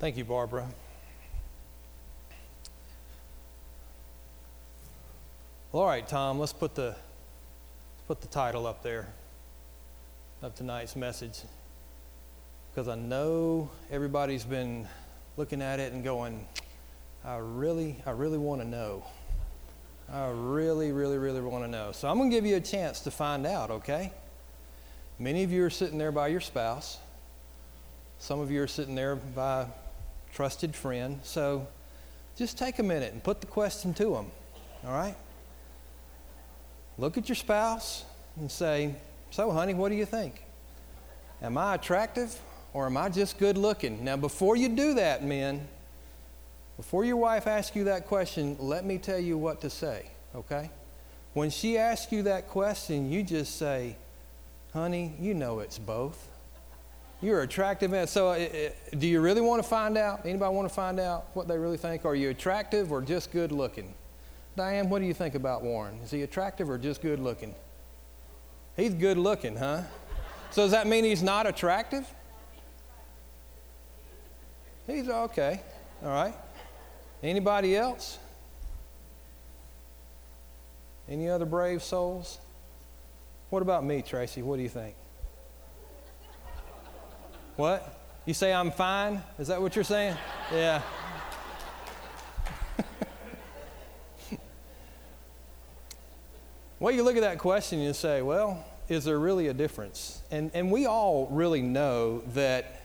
Thank you, Barbara. Well, all right, Tom, let's put the title up there of tonight's message, because I know everybody's been looking at it and going, I really want to know. I really want to know. So I'm going to give you a chance to find out, okay? Many of you are sitting there by your spouse. Some of you are sitting there by a trusted friend. So just take a minute and put the question to them, all right? Look at your spouse and say, so honey, what do you think? Am I attractive or am I just good looking? Now, before you do that, men, before your wife asks you that question, let me tell you what to say, okay? When she asks you that question, you just say, honey, you know it's both. You're attractive. Man. So do you really want to find out? Anybody want to find out what they really think? Are you attractive or just good looking? Diane, what do you think about Warren? Is he attractive or just good looking? He's good looking, huh? So does that mean he's not attractive? He's okay. All right. Anybody else? Any other brave souls? What about me, Tracy? What do you think? What? You say I'm fine? Is that what you're saying? Yeah. Well, you look at that question and you say, well, is there really a difference? And we all really know that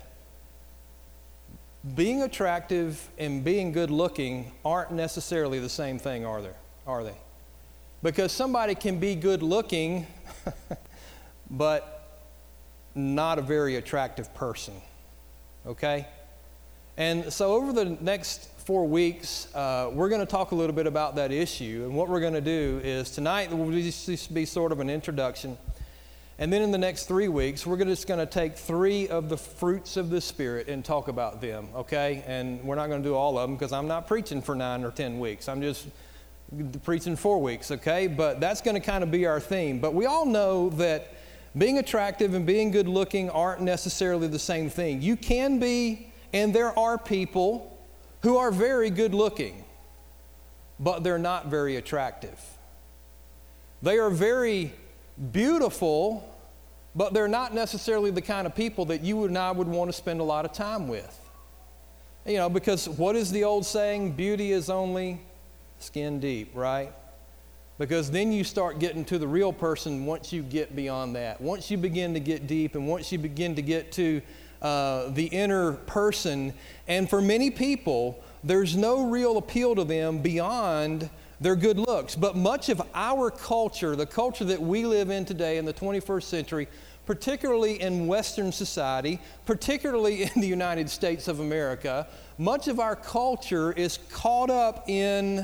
being attractive and being good looking aren't necessarily the same thing, are they? Because somebody can be good looking, but not a very attractive person, okay? And so over the next 4 weeks, we're going to talk a little bit about that issue. And what we're going to do is tonight will just be sort of an introduction. And then in the next 3 weeks, we're just going to take 3 of the fruits of the Spirit and talk about them, okay? And we're not going to do all of them because I'm not preaching for 9 or 10 weeks. I'm just preaching 4 weeks, okay? But that's going to kind of be our theme. But we all know that being attractive and being good looking aren't necessarily the same thing. You can be, and there are people who are very good looking, but they're not very attractive. They are very beautiful, but they're not necessarily the kind of people that you and I would want to spend a lot of time with. You know, because what is the old saying? Beauty is only skin deep, right? Because then you start getting to the real person once you get beyond that. Once you begin to get deep and once you begin to get to the inner person. And for many people, there's no real appeal to them beyond their good looks. But much of our culture, the culture that we live in today in the 21st century, particularly in Western society, particularly in the United States of America, much of our culture is caught up in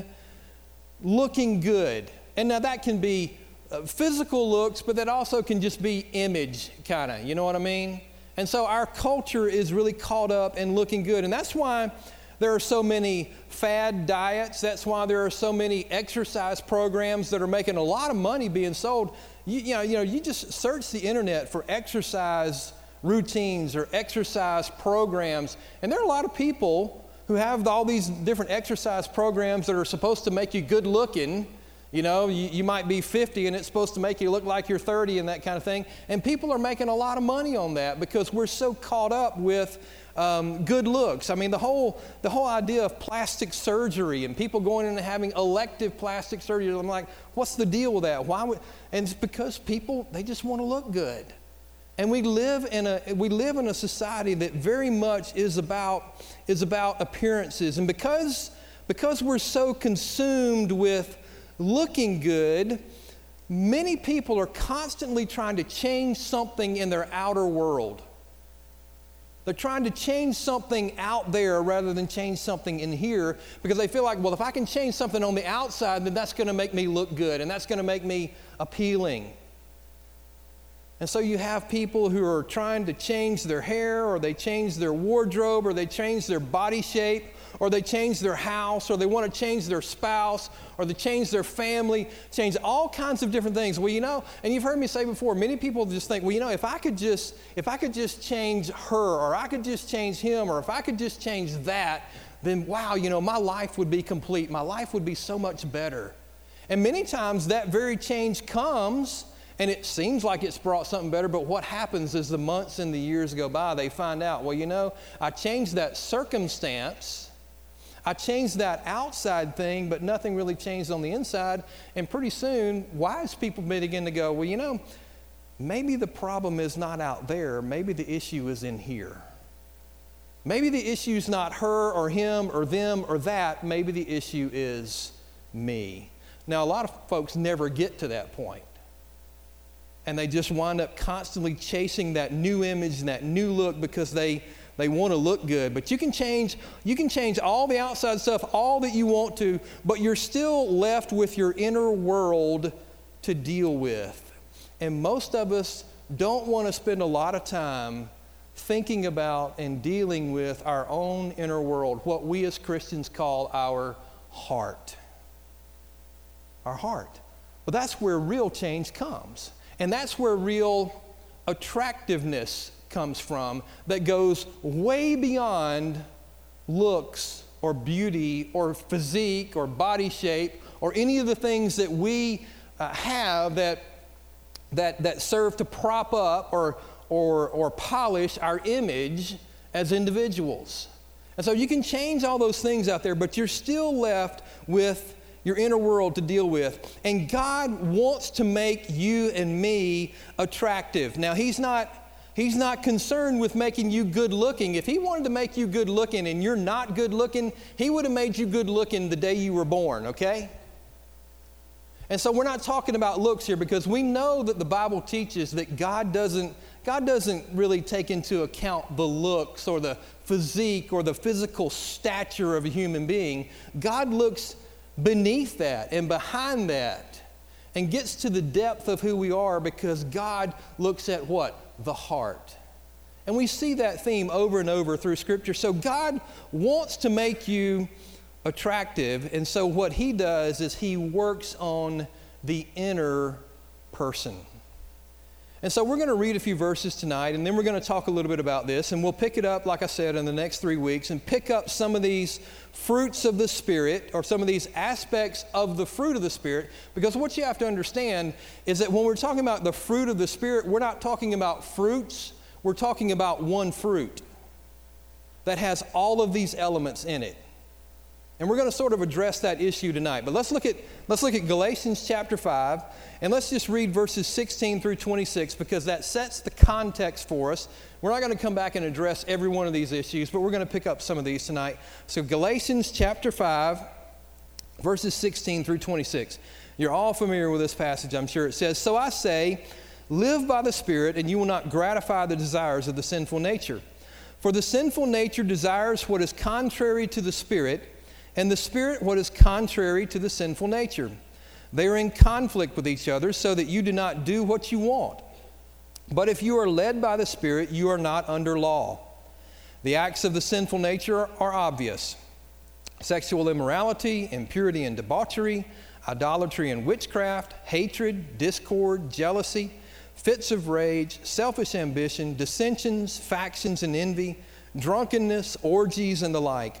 looking good. And now that can be physical looks, but that also can just be image kind of, you know what I mean? And so our culture is really caught up in looking good. And that's why there are so many fad diets. That's why there are so many exercise programs that are making a lot of money being sold. You just search the internet for exercise routines or exercise programs. And there are a lot of people who have all these different exercise programs that are supposed to make you good looking. You know, you might be 50 and it's supposed to make you look like you're 30 and that kind of thing. And people are making a lot of money on that because we're so caught up with good looks. I mean, the whole idea of plastic surgery and people going in and having elective plastic surgery. I'm like, what's the deal with that? And it's because people, they just want to look good. And we live in a society that very much is about appearances. And because we're so consumed with looking good, many people are constantly trying to change something in their outer world. They're trying to change something out there rather than change something in here because they feel like, well, if I can change something on the outside, then that's going to make me look good and that's going to make me appealing. And so you have people who are trying to change their hair, or they change their wardrobe, or they change their body shape, or they change their house, or they want to change their spouse, or they change their family, change all kinds of different things. Well, you know, and you've heard me say before, many people just think, well, you know, if I could just change her, or I could just change him, or if I could just change that, then wow, you know, my life would be complete. My life would be so much better. And many times that very change comes, and it seems like it's brought something better, but what happens as the months and the years go by, they find out, well, you know, I changed that circumstance, I changed that outside thing, but nothing really changed on the inside. And pretty soon, wise people begin to go, well, you know, maybe the problem is not out there, maybe the issue is in here. Maybe the issue is not her or him or them or that, maybe the issue is me. Now, a lot of folks never get to that point. And they just wind up constantly chasing that new image and that new look because they want to look good. But you can change all the outside stuff, all that you want to, but you're still left with your inner world to deal with. And most of us don't want to spend a lot of time thinking about and dealing with our own inner world, what we as Christians call our heart. Our heart. Well, that's where real change comes. And that's where real attractiveness comes from, that goes way beyond looks or beauty or physique or body shape or any of the things that we have that serve to prop up or polish our image as individuals. And so you can change all those things out there, but you're still left with your inner world to deal with. And God wants to make you and me attractive. Now, He's not concerned with making you good looking. If He wanted to make you good looking and you're not good looking, He would have made you good looking the day you were born, okay? And so we're not talking about looks here, because we know that the Bible teaches that God doesn't really take into account the looks or the physique or the physical stature of a human being. God looks beneath that and behind that and gets to the depth of who we are, because God looks at what? The heart. And we see that theme over and over through Scripture. So God wants to make you attractive, and so what He does is He works on the inner person. And so we're going to read a few verses tonight, and then we're going to talk a little bit about this, and we'll pick it up, like I said, in the next 3 weeks, and pick up some of these fruits of the Spirit, or some of these aspects of the fruit of the Spirit, because what you have to understand is that when we're talking about the fruit of the Spirit, we're not talking about fruits, we're talking about one fruit that has all of these elements in it. And we're going to sort of address that issue tonight. But let's look at Galatians chapter 5, and let's just read verses 16 through 26, because that sets the context for us. We're not going to come back and address every one of these issues, but we're going to pick up some of these tonight. So Galatians chapter 5, verses 16 through 26. You're all familiar with this passage, I'm sure. It says, "So I say, live by the Spirit, and you will not gratify the desires of the sinful nature. For the sinful nature desires what is contrary to the Spirit, and the Spirit what is contrary to the sinful nature. They are in conflict with each other, so that you do not do what you want. But if you are led by the Spirit, you are not under law. The acts of the sinful nature are obvious: sexual immorality, impurity and debauchery, idolatry and witchcraft, hatred, discord, jealousy, fits of rage, selfish ambition, dissensions, factions and envy, drunkenness, orgies, and the like.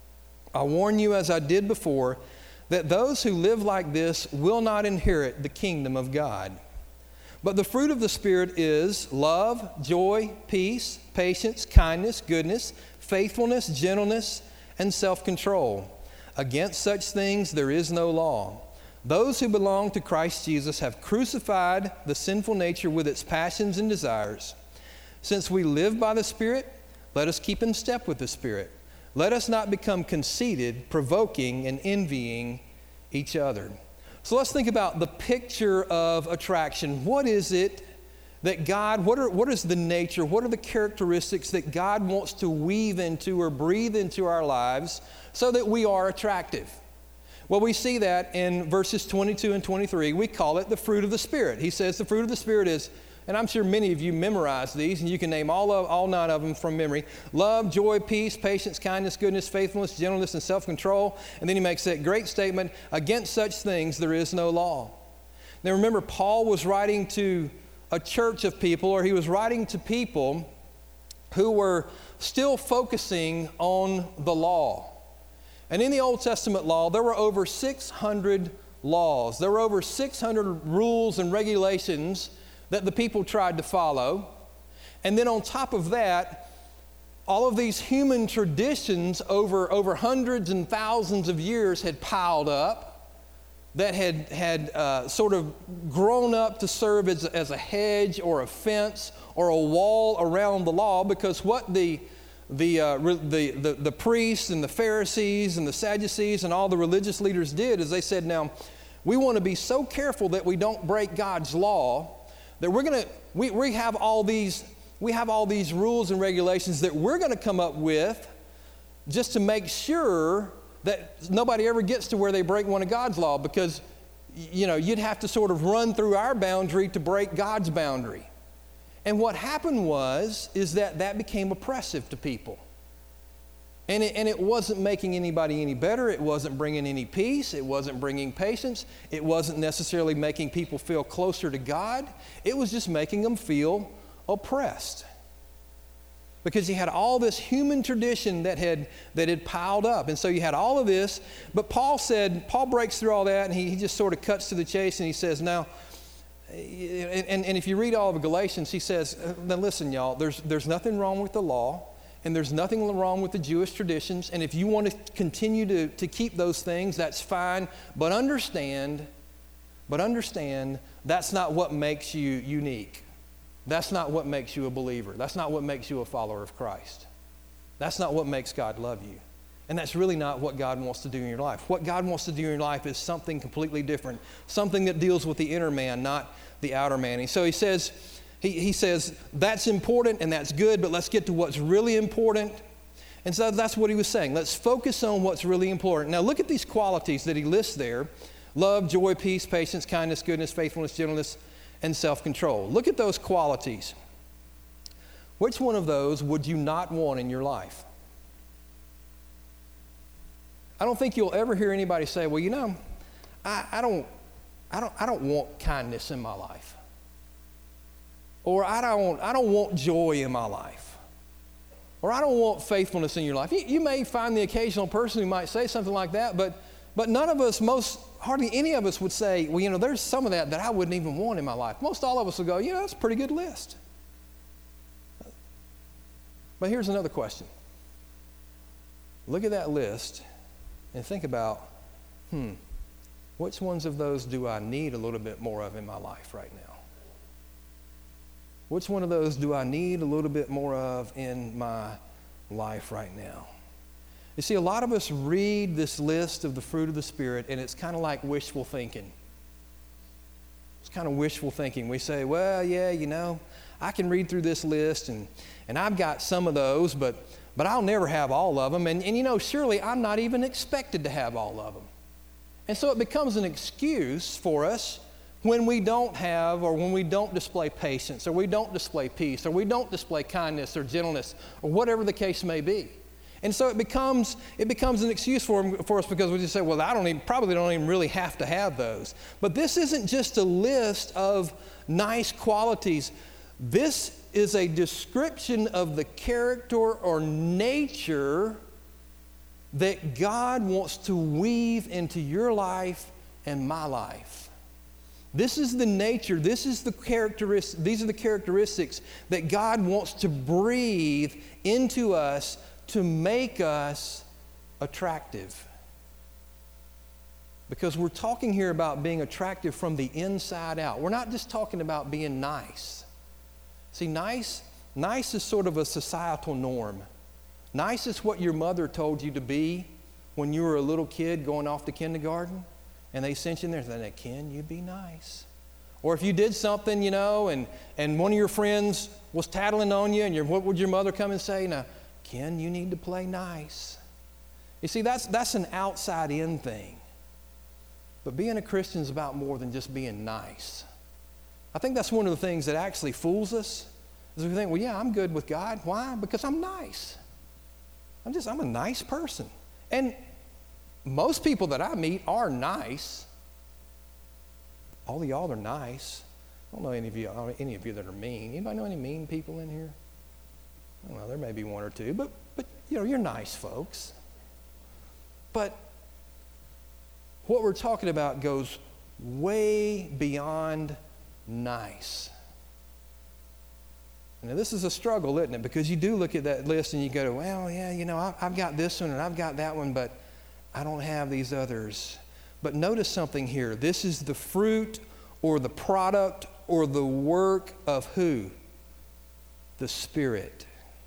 I warn you, as I did before, that those who live like this will not inherit the kingdom of God. But the fruit of the Spirit is love, joy, peace, patience, kindness, goodness, faithfulness, gentleness, and self-control. Against such things there is no law. Those who belong to Christ Jesus have crucified the sinful nature with its passions and desires. Since we live by the Spirit, let us keep in step with the Spirit. Let us not become conceited, provoking, and envying each other." So let's think about the picture of attraction. What is it that God, what is the nature, what are the characteristics that God wants to weave into or breathe into our lives so that we are attractive? Well, we see that in verses 22 and 23. We call it the fruit of the Spirit. He says the fruit of the Spirit is and I'm sure many of you memorize these, and you can name all 9 of them from memory. Love, joy, peace, patience, kindness, goodness, faithfulness, gentleness, and self-control. And then he makes that great statement, against such things there is no law. Now remember, Paul was writing to a church of people, or he was writing to people who were still focusing on the law. And in the Old Testament law, there were over 600 laws. There were over 600 rules and regulations that the people tried to follow. And then on top of that, all of these human traditions over hundreds and thousands of years had piled up that had sort of grown up to serve as a hedge or a fence or a wall around the law, because what the priests and the Pharisees and the Sadducees and all the religious leaders did is they said, now, we want to be so careful that we don't break God's law that we have all these rules and regulations that we're going to come up with just to make sure that nobody ever gets to where they break one of God's law, because, you know, you'd have to sort of run through our boundary to break God's boundary. And what happened is that became oppressive to people. And it wasn't making anybody any better. It wasn't bringing any peace. It wasn't bringing patience. It wasn't necessarily making people feel closer to God. It was just making them feel oppressed. Because you had all this human tradition that had piled up. And so you had all of this. But Paul breaks through all that, and he just sort of cuts to the chase, and he says, now, and if you read all of Galatians, he says, now listen, y'all, there's nothing wrong with the law, and there's nothing wrong with the Jewish traditions, and if you want to continue to keep those things, that's fine, but understand, that's not what makes you unique. That's not what makes you a believer. That's not what makes you a follower of Christ. That's not what makes God love you. And that's really not what God wants to do in your life. What God wants to do in your life is something completely different, something that deals with the inner man, not the outer man. And so he says, that's important and that's good, but let's get to what's really important. And so that's what he was saying. Let's focus on what's really important. Now look at these qualities that he lists there: love, joy, peace, patience, kindness, goodness, faithfulness, gentleness, and self-control. Look at those qualities. Which one of those would you not want in your life? I don't think you'll ever hear anybody say, well, you know, I don't want kindness in my life. Or I don't want joy in my life. Or I don't want faithfulness in your life. You may find the occasional person who might say something like that, but none of us, hardly any of us would say, well, you know, there's some of that I wouldn't even want in my life. Most all of us will go, yeah, that's a pretty good list. But here's another question. Look at that list and think about, which ones of those do I need a little bit more of in my life right now? Which one of those do I need a little bit more of in my life right now? You see, a lot of us read this list of the fruit of the Spirit, and it's kind of like wishful thinking. It's kind of wishful thinking. We say, well, yeah, you know, I can read through this list, and I've got some of those, but I'll never have all of them. And you know, surely I'm not even expected to have all of them. And so it becomes an excuse for us when we don't have, or when we don't display patience, or we don't display peace, or we don't display kindness or gentleness, or whatever the case may be. And so it becomes an excuse for us, because we just say, well, probably don't even really have to have those. But this isn't just a list of nice qualities. This is a description of the character or nature that God wants to weave into your life and my life. This is the nature, these are the characteristics that God wants to breathe into us to make us attractive. Because we're talking here about being attractive from the inside out. We're not just talking about being nice. See, nice is sort of a societal norm. Nice is what your mother told you to be when you were a little kid going off to kindergarten, and they sent you in there and said, Ken, you be nice. Or if you did something, you know, and one of your friends was tattling on you, and what would your mother come and say? Now, Ken, you need to play nice. You see, that's an outside-in thing. But being a Christian is about more than just being nice. I think that's one of the things that actually fools us, is we think, well, yeah, I'm good with God. Why? Because I'm nice. I'm a nice person. And most people that I meet are nice. All of y'all are nice. I don't know any of you that are mean. Anybody know any mean people in here? I don't know, there may be one or two, but you're nice folks. But what we're talking about goes way beyond nice. Now, this is a struggle, isn't it? Because you do look at that list and you go, well, yeah, I've got this one and I've got that one, but I don't have these others. But notice something here. This is the fruit or the product or the work of who? The Spirit.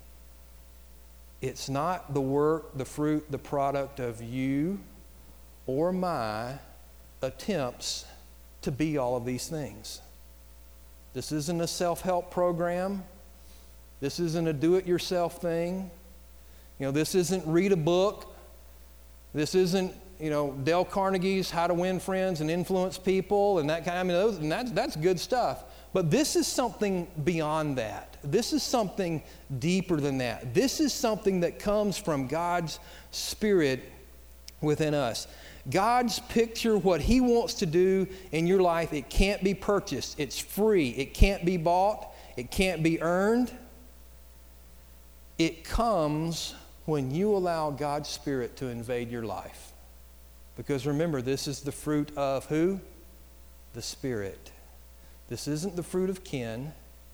It's not the work, the fruit, the product of you or my attempts to be all of these things. This isn't a self-help program. This isn't a do-it-yourself thing. This isn't read a book. This isn't, Dale Carnegie's How to Win Friends and Influence People and that kind of, that's good stuff. But this is something beyond that. This is something deeper than that. This is something that comes from God's Spirit within us. God's picture, what He wants to do in your life, it can't be purchased. It's free. It can't be bought. It can't be earned. It comes when you allow God's Spirit to invade your life. Because remember, this is the fruit of who? The Spirit. This isn't the fruit of Ken.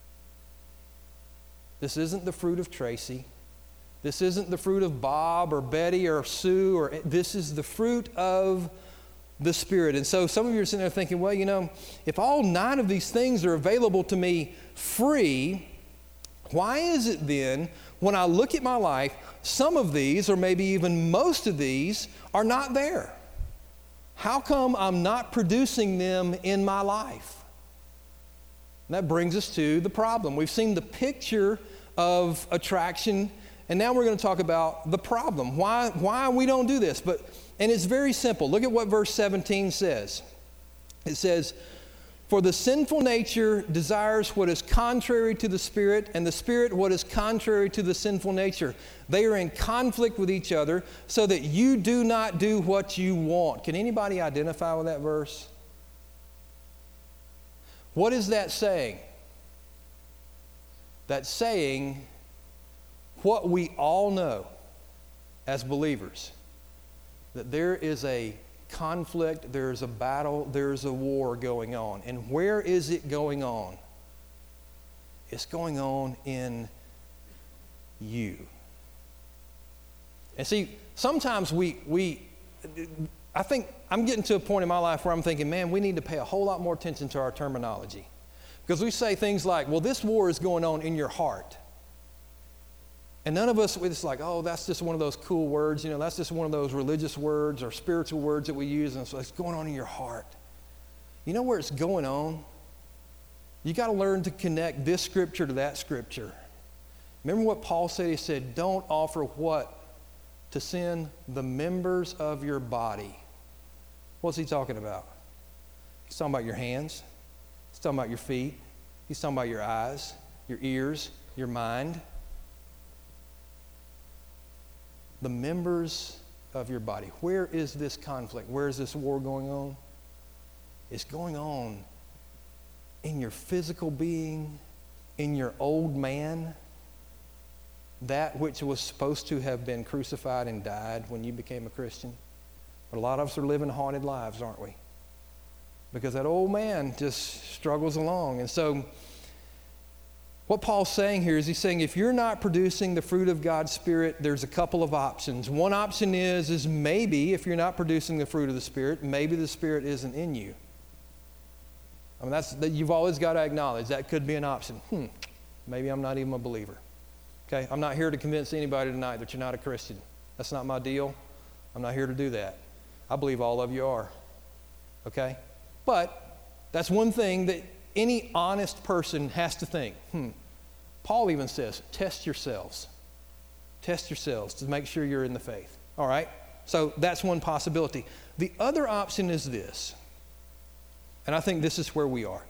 This isn't the fruit of Tracy. This isn't the fruit of Bob or Betty or Sue. This is the fruit of the Spirit. And so some of you are sitting there thinking, well, if all 9 of these things are available to me free, why is it then when I look at my life, some of these, or maybe even most of these, are not there? How come I'm not producing them in my life? And that brings us to the problem. We've seen the picture of attraction, and now we're going to talk about the problem. Why we don't do this. And it's very simple. Look at what verse 17 says. It says, "For the sinful nature desires what is contrary to the Spirit, and the Spirit what is contrary to the sinful nature. They are in conflict with each other, so that you do not do what you want." Can anybody identify with that verse? What is that saying? That's saying what we all know as believers, that there is a conflict, there is a battle, there is a war going on. And where is it going on? It's going on in you. And see, sometimes I think I'm getting to a point in my life where I'm thinking, man, we need to pay a whole lot more attention to our terminology. Because we say things like, well, this war is going on in your heart. And none of us, we're just like, oh, that's just one of those cool words. That's just one of those religious words or spiritual words that we use. And so it's going on in your heart. You know where it's going on? You got to learn to connect this scripture to that scripture. Remember what Paul said? He said, don't offer what? To sin? The members of your body. What's he talking about? He's talking about your hands. He's talking about your feet. He's talking about your eyes, your ears, your mind. The members of your body. Where is this conflict? Where is this war going on? It's going on in your physical being, in your old man, that which was supposed to have been crucified and died when you became a Christian. But a lot of us are living haunted lives, aren't we? Because that old man just struggles along. And so what Paul's saying here is he's saying if you're not producing the fruit of God's Spirit, there's a couple of options. One option is maybe if you're not producing the fruit of the Spirit, maybe the Spirit isn't in you. I mean, you've always got to acknowledge that could be an option. Maybe I'm not even a believer. Okay, I'm not here to convince anybody tonight that you're not a Christian. That's not my deal. I'm not here to do that. I believe all of you are. Okay? But that's one thing that any honest person has to think. Paul even says, test yourselves. Test yourselves to make sure you're in the faith. All right? So that's one possibility. The other option is this, and I think this is where we are.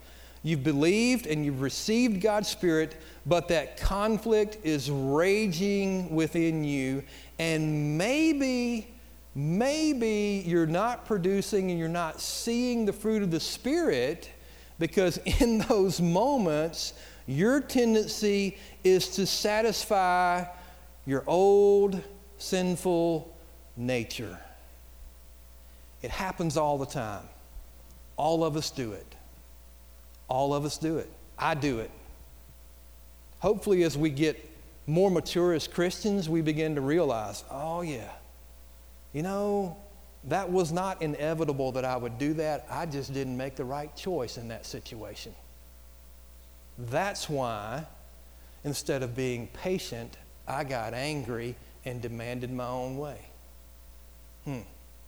You've believed and you've received God's Spirit, but that conflict is raging within you, and maybe you're not producing and you're not seeing the fruit of the Spirit because in those moments, your tendency is to satisfy your old sinful nature. It happens all the time. All of us do it. All of us do it. I do it. Hopefully, as we get more mature as Christians, we begin to realize, oh yeah, you know, that was not inevitable that I would do that. I just didn't make the right choice in that situation. That's why, instead of being patient, I got angry and demanded my own way. You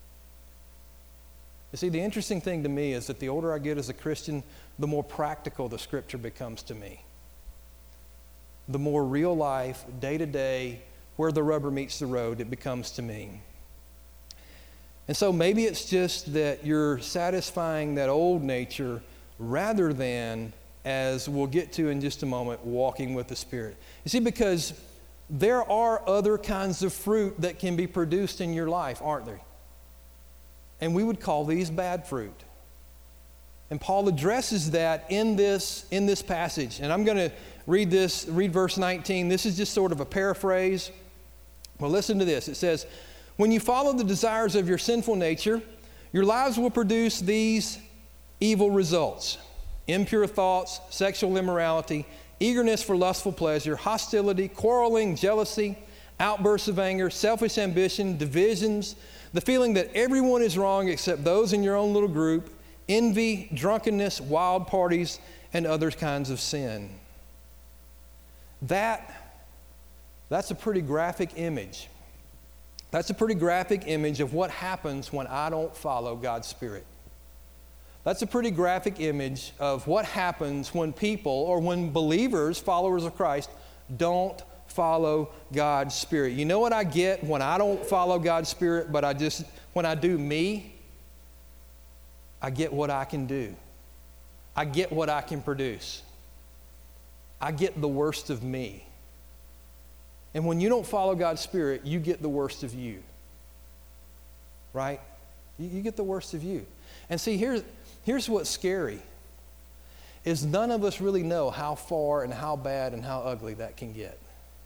see, the interesting thing to me is that the older I get as a Christian, the more practical the Scripture becomes to me. The more real life, day to day, where the rubber meets the road, it becomes to me. And so maybe it's just that you're satisfying that old nature rather than, as we'll get to in just a moment, walking with the Spirit. You see, because there are other kinds of fruit that can be produced in your life, aren't there? And we would call these bad fruit. And Paul addresses that in this passage. And I'm going to read verse 19. This is just sort of a paraphrase. Well, listen to this. It says, when you follow the desires of your sinful nature, your lives will produce these evil results: impure thoughts, sexual immorality, eagerness for lustful pleasure, hostility, quarreling, jealousy, outbursts of anger, selfish ambition, divisions, the feeling that everyone is wrong except those in your own little group, envy, drunkenness, wild parties, and other kinds of sin. That's a pretty graphic image. That's a pretty graphic image of what happens when I don't follow God's Spirit. That's a pretty graphic image of what happens when people, or when believers, followers of Christ, don't follow God's Spirit. You know what I get when I don't follow God's Spirit, but when I do me, I get what I can do. I get what I can produce. I get the worst of me. And when you don't follow God's Spirit, you get the worst of you. Right? You get the worst of you. And see, here's what's scary, is none of us really know how far and how bad and how ugly that can get.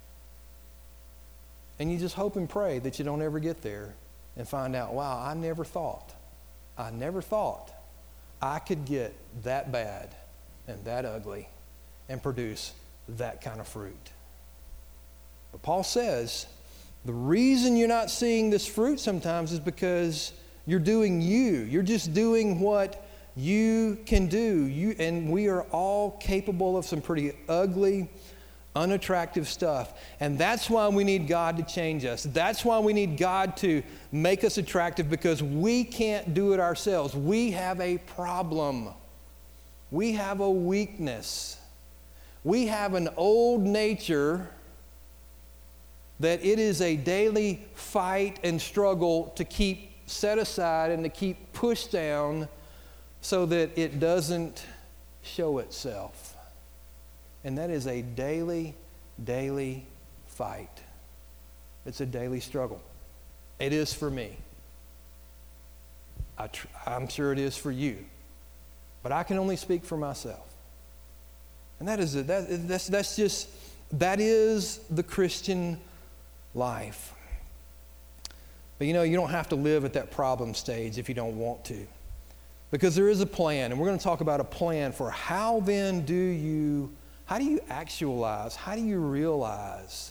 And you just hope and pray that you don't ever get there and find out, wow, I never thought I could get that bad and that ugly and produce that kind of fruit. But Paul says the reason you're not seeing this fruit sometimes is because you're doing you. You're just doing what you can do. And we are all capable of some pretty ugly, unattractive stuff. And that's why we need God to change us. That's why we need God to make us attractive, because we can't do it ourselves. We have a problem. We have a weakness. We have an old nature that it is a daily fight and struggle to keep set aside and to keep pushed down so that it doesn't show itself. And that is a daily fight. It's a daily struggle. It is for me. I'm sure it is for you. But I can only speak for myself. And that is the Christian life. But you know, you don't have to live at that problem stage if you don't want to. Because there is a plan, and we're going to talk about a plan for how do you actualize, how do you realize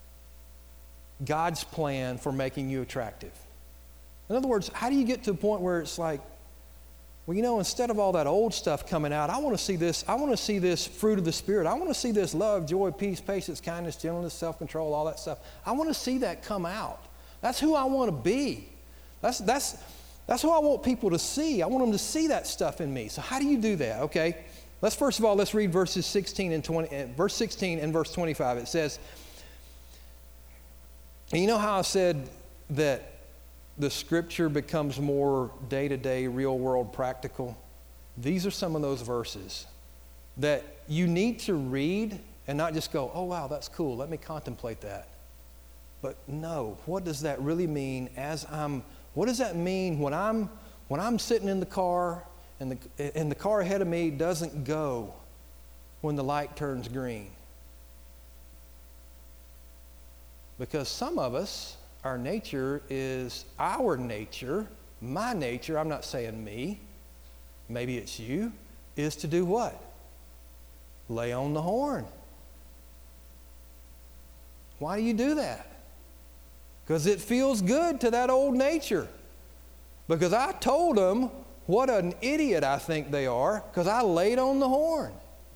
God's plan for making you attractive? In other words, how do you get to a point where it's like, well, you know, instead of all that old stuff coming out, I want to see this fruit of the Spirit. I want to see this love, joy, peace, patience, kindness, gentleness, self-control, all that stuff. I want to see that come out. That's who I want to be. That's who I want people to see. I want them to see that stuff in me. So how do you do that? Okay, let's read verses 16 and 20. Verse 16 and verse 25. It says, and you know how I said that the Scripture becomes more day-to-day, real-world practical? These are some of those verses. that you need to read and not just go, oh, wow, that's cool. Let me contemplate that. But no, what does that really mean what does that mean when I'm sitting in the car and the car ahead of me doesn't go when the light turns green? Because some of us, my nature, I'm not saying me, maybe it's you, is to do what? Lay on the horn. Why do you do that? Because it feels good to that old nature. Because I told them what an idiot I think they are because I laid on the horn.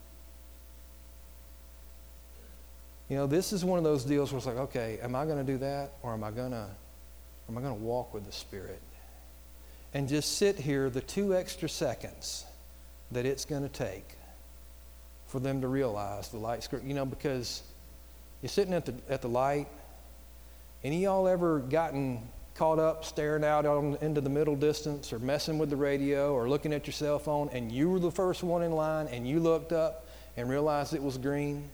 You know, this is one of those deals where it's like, okay, am I going to do that, or am I going to walk with the Spirit and just sit here the 2 extra seconds that it's going to take for them to realize the light's, you know, because you're sitting at the light. Any of y'all ever gotten caught up staring out into the middle distance or messing with the radio or looking at your cell phone, and you were the first one in line and you looked up and realized it was green?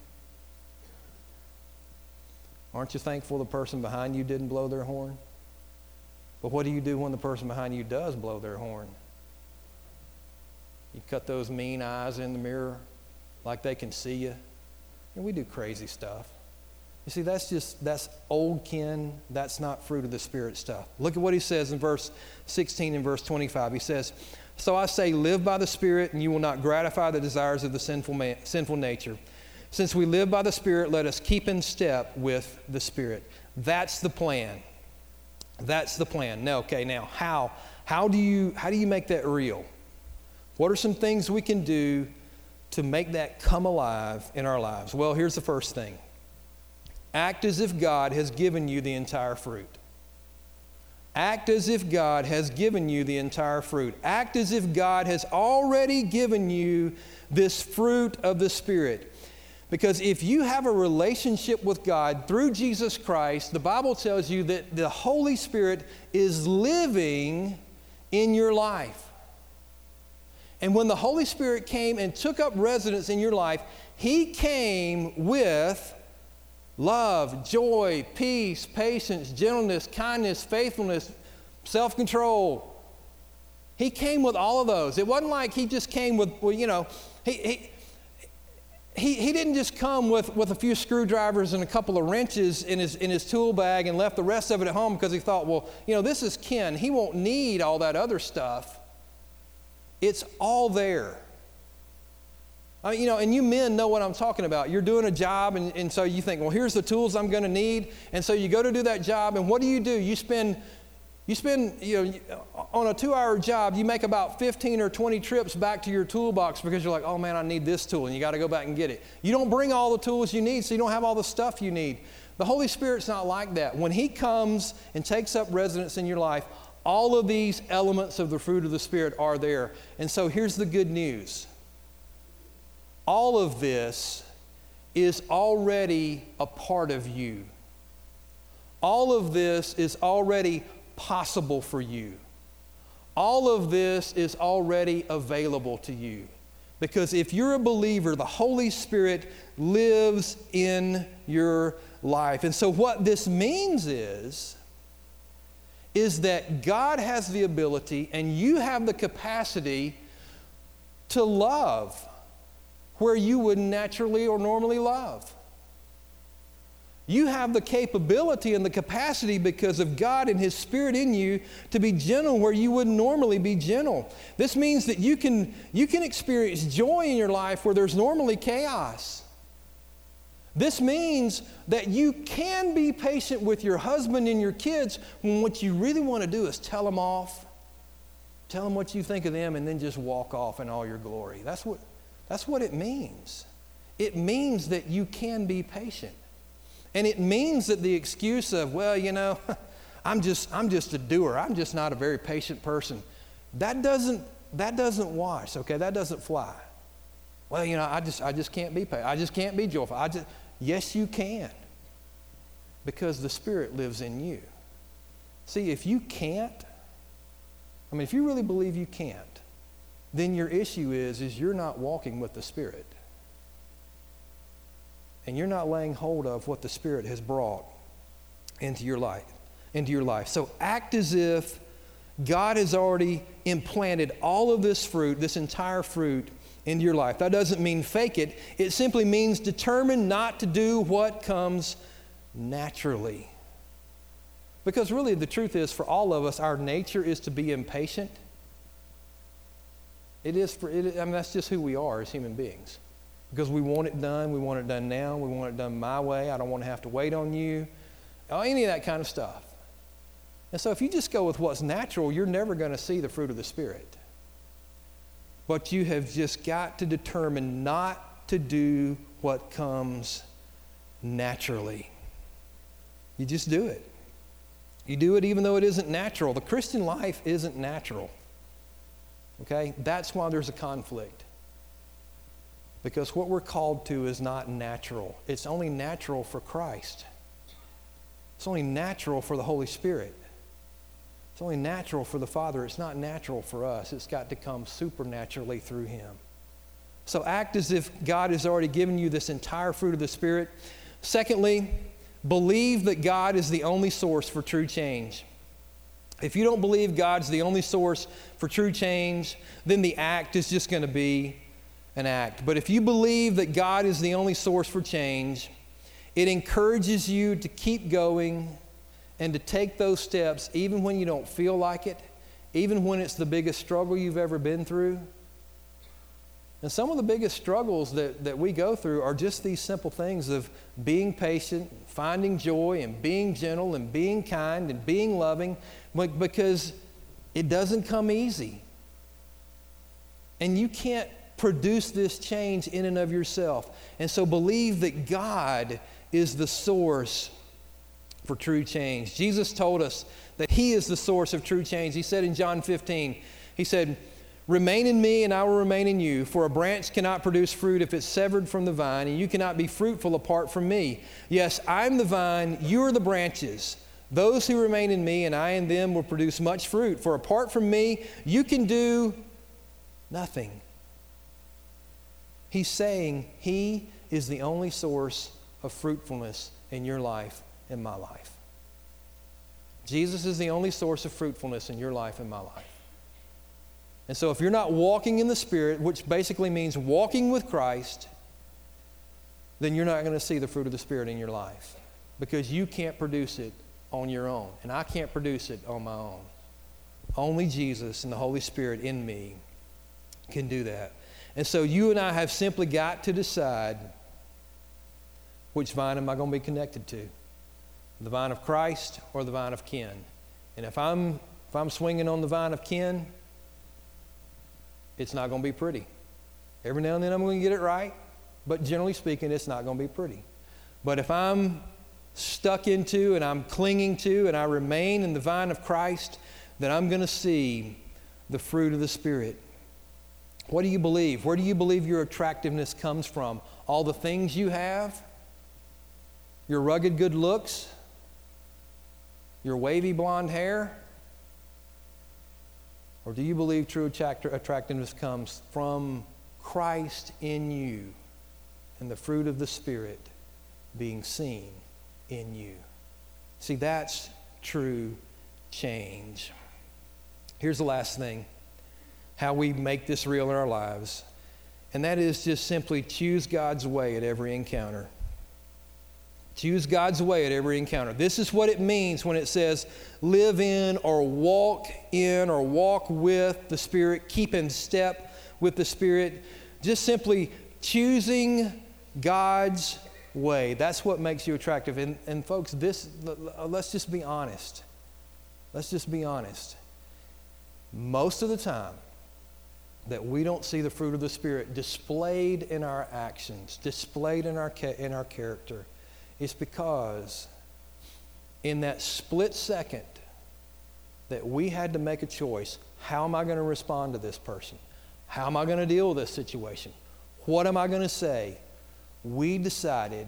Aren't you thankful the person behind you didn't blow their horn? But what do you do when the person behind you does blow their horn? You cut those mean eyes in the mirror like they can see you. And we do crazy stuff. You see, that's old kin. That's not fruit of the Spirit stuff. Look at what he says in verse 16 and verse 25. He says, so I say, live by the Spirit, and you will not gratify the desires of the sinful nature. Since we live by the Spirit, let us keep in step with the Spirit. That's the plan. That's the plan. Now, okay, now how do you make that real? What are some things we can do to make that come alive in our lives? Well, here's the first thing. Act as if God has given you the entire fruit. Act as if God has given you the entire fruit. Act as if God has already given you this fruit of the Spirit. Because if you have a relationship with God through Jesus Christ, the Bible tells you that the Holy Spirit is living in your life. And when the Holy Spirit came and took up residence in your life, He came with love, joy, peace, patience, gentleness, kindness, faithfulness, self-control. He came with all of those. It wasn't like He just came with, you know, He didn't just come with a few screwdrivers and a couple of wrenches in his tool bag and left the rest of it at home because He thought, well, you know, this is Ken. He won't need all that other stuff. It's all there. I mean, you know, and you men know what I'm talking about. You're doing a job, and so you think, well, here's the tools I'm going to need. And so you go to do that job, and what do? You spend, you know, on a 2-hour job, you make about 15 or 20 trips back to your toolbox because you're like, oh man, I need this tool, and you got to go back and get it. You don't bring all the tools you need, so you don't have all the stuff you need. The Holy Spirit's not like that. When He comes and takes up residence in your life, all of these elements of the fruit of the Spirit are there. And so here's the good news. All of this is already a part of you. All of this is already possible for you. All of this is already available to you. Because if you're a believer, the Holy Spirit lives in your life. And so what this means is that God has the ability and you have the capacity to love where you would naturally or normally love. You have the capability and the capacity because of God and His Spirit in you to be gentle where you wouldn't normally be gentle. This means that you can experience joy in your life where there's normally chaos. This means that you can be patient with your husband and your kids when what you really want to do is tell them off, tell them what you think of them, and then just walk off in all your glory. That's what it means. It means that you can be patient. And it means that the excuse of, well, you know, I'm just a doer. I'm just not a very patient person. That doesn't wash, okay? That doesn't fly. Well, you know, I just can't be patient. I just can't be joyful. Yes, you can. Because the Spirit lives in you. See, if you can't, if you really believe you can't, then your issue is you're not walking with the Spirit. and you're not laying hold of what the Spirit has brought into your life. So act as if God has already implanted all of this fruit, this entire fruit, into your life. That doesn't mean fake it. It simply means determine not to do what comes naturally. Because really the truth is, for all of us, our nature is to be impatient. That's just who we are as human beings. Because we want it done now, we want it done my way, I don't want to have to wait on you, any of that kind of stuff. And so if you just go with what's natural, you're never going to see the fruit of the Spirit. But you have just got to determine not to do what comes naturally. You just do it. You do it even though it isn't natural. The Christian life isn't natural. Okay? That's why there's a conflict. Because what we're called to is not natural. It's only natural for Christ. It's only natural for the Holy Spirit. It's only natural for the Father. It's not natural for us. It's got to come supernaturally through Him. So act as if God has already given you this entire fruit of the Spirit. Secondly, believe that God is the only source for true change. If you don't believe God's the only source for true change, then the act is just going to be an act. But if you believe that God is the only source for change, it encourages you to keep going and to take those steps even when you don't feel like it, even when it's the biggest struggle you've ever been through. And some of the biggest struggles that we go through are just these simple things of being patient, finding joy, and being gentle, and being kind, and being loving, because it doesn't come easy. And you can't produce this change in and of yourself. And so believe that God is the source for true change. Jesus told us that He is the source of true change. He said in John 15, He said, "Remain in me and I will remain in you, for a branch cannot produce fruit if it's severed from the vine, and you cannot be fruitful apart from me. Yes, I'm the vine, you are the branches. Those who remain in me and I in them will produce much fruit, for apart from me, you can do nothing." He's saying He is the only source of fruitfulness in your life and my life. Jesus is the only source of fruitfulness in your life and my life. And so if you're not walking in the Spirit, which basically means walking with Christ, then you're not going to see the fruit of the Spirit in your life, because you can't produce it on your own, and I can't produce it on my own. Only Jesus and the Holy Spirit in me can do that. And so you and I have simply got to decide, which vine am I going to be connected to? The vine of Christ or the vine of Ken? And if I'm swinging on the vine of Ken, it's not going to be pretty. Every now and then I'm going to get it right, but generally speaking, it's not going to be pretty. But if I'm stuck into and I'm clinging to and I remain in the vine of Christ, then I'm going to see the fruit of the Spirit. What do you believe? Where do you believe your attractiveness comes from? All the things you have? Your rugged good looks? Your wavy blonde hair? Or do you believe true attractiveness comes from Christ in you and the fruit of the Spirit being seen in you? See, that's true change. Here's the last thing, how we make this real in our lives, and that is just simply choose God's way at every encounter. Choose God's way at every encounter. This is what it means when it says live in or walk with the Spirit, keep in step with the Spirit. Just simply choosing God's way. That's what makes you attractive. And folks, let's just be honest. Let's just be honest. Most of the time that we don't see the fruit of the Spirit displayed in our actions, displayed in our character, it's because in that split second that we had to make a choice, how am I going to respond to this person? How am I going to deal with this situation? What am I going to say? We decided,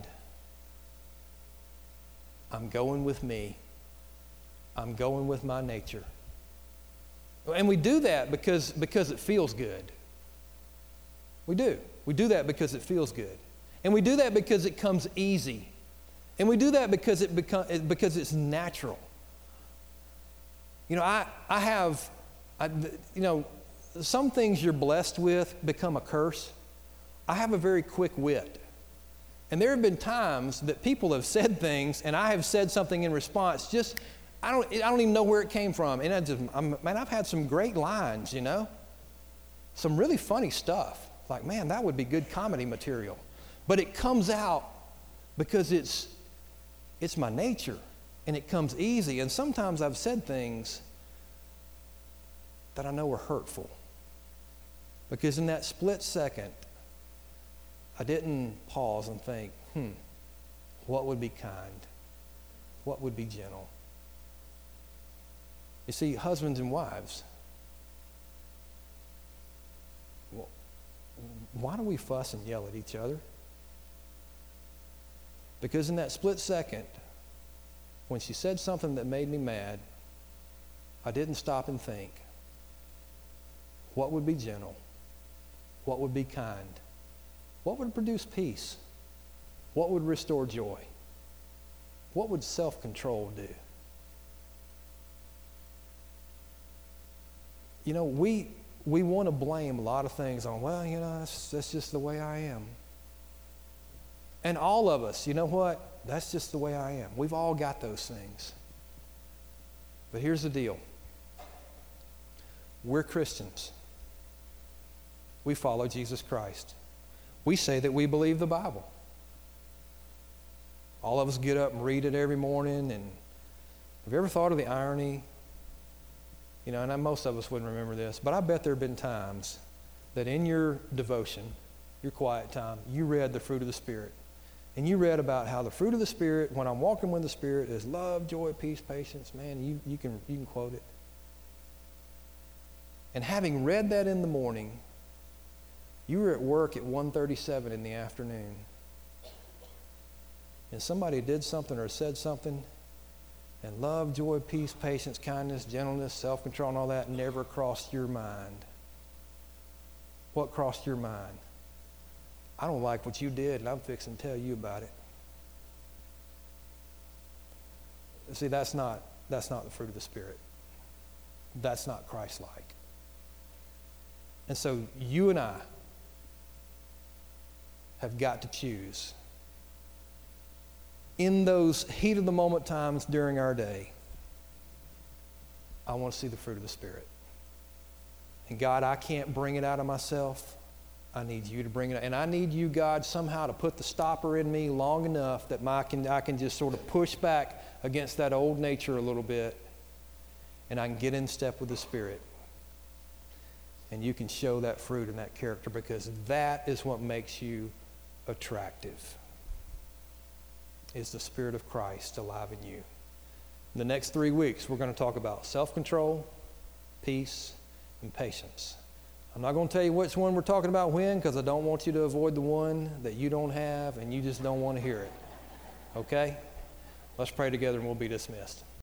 I'm going with me. I'm going with my nature. And we do that because it feels good. We do. We do that because it feels good. And we do that because it comes easy. And we do that because because it's natural. You know, some things you're blessed with become a curse. I have a very quick wit. And there have been times that people have said things and I have said something in response, just, I don't even know where it came from. And I've had some great lines, you know, some really funny stuff. Like, man, that would be good comedy material. But it comes out because it's my nature and it comes easy. And sometimes I've said things that I know are hurtful because in that split second, I didn't pause and think, what would be kind? What would be gentle? You see, husbands and wives, why do we fuss and yell at each other? Because in that split second, when she said something that made me mad, I didn't stop and think, what would be gentle? What would be kind? What would produce peace? What would restore joy? What would self-control do? You know, we want to blame a lot of things on, well, you know, that's just the way I am. And all of us, you know what? That's just the way I am. We've all got those things. But here's the deal. We're Christians. We follow Jesus Christ. We say that we believe the Bible. All of us get up and read it every morning. And have you ever thought of the irony? You know, and most of us wouldn't remember this, but I bet there have been times that in your devotion, your quiet time, you read the fruit of the Spirit. And you read about how the fruit of the Spirit, when I'm walking with the Spirit, is love, joy, peace, patience. Man, you can quote it. And having read that in the morning, you were at work at 1:37 in the afternoon, and somebody did something or said something, and love, joy, peace, patience, kindness, gentleness, self-control, and all that never crossed your mind. What crossed your mind? I don't like what you did, and I'm fixing to tell you about it. See, that's not the fruit of the Spirit. That's not Christ-like. And so you and I have got to choose in those heat of the moment times during our day. I want to see the fruit of the Spirit. And God, I can't bring it out of myself. I need you to bring it out. And I need you, God, somehow to put the stopper in me long enough that I can just sort of push back against that old nature a little bit, and I can get in step with the Spirit. And you can show that fruit and that character, because that is what makes you attractive, is the Spirit of Christ alive in you. In the next 3 weeks, we're going to talk about self-control, peace, and patience. I'm not going to tell you which one we're talking about when, because I don't want you to avoid the one that you don't have and you just don't want to hear it. Okay? Let's pray together and we'll be dismissed.